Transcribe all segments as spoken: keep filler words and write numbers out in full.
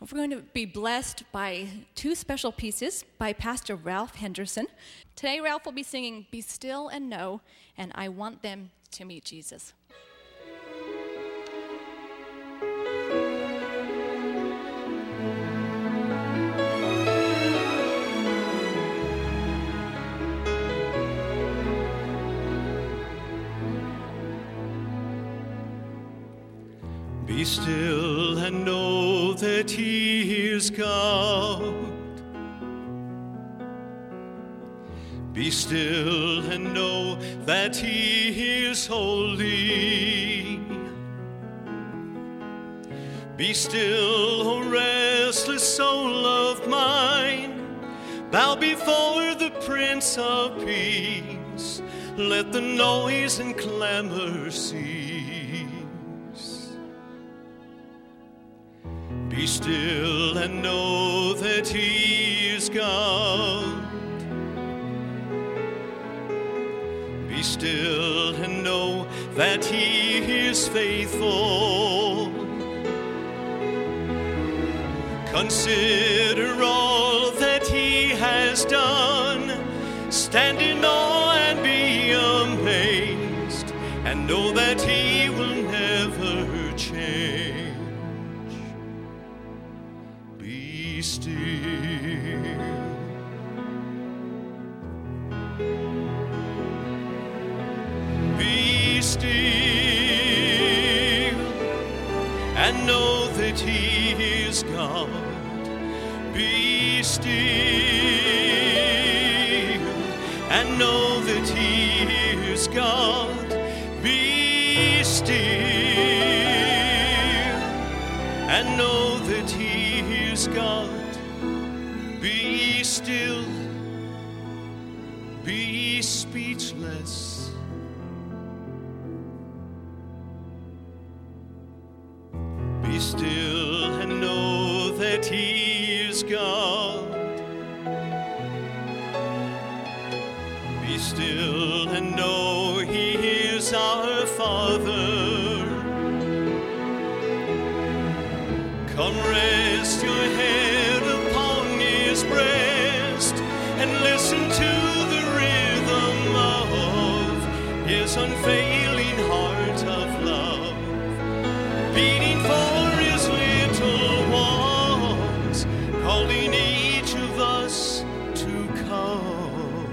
We're going to be blessed by two special pieces by Pastor Ralph Henderson. Today, Ralph will be singing Be Still and Know, and I Want Them to Meet Jesus. Be still and know that He is God. Be still and know that He is holy. Be still, O restless soul of mine. Bow before the Prince of Peace. Let the noise and clamor cease. Be still and know that He is God. Be still and know that He is faithful. Consider all that He has done. Stand in awe and be amazed, and know that He will never change. Be still. Be still and know that He is God. Be still and know that He is God. Be still and know that He is God. Be still, be speechless. Be still and know that He is God. Be still and know He is our Father. Come rest your head upon His breast and listen to the rhythm of His unfailing heart of love, beating for His little ones, calling each of us to come.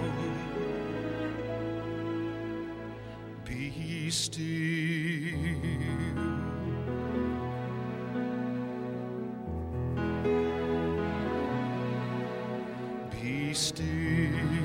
Be still. Be still.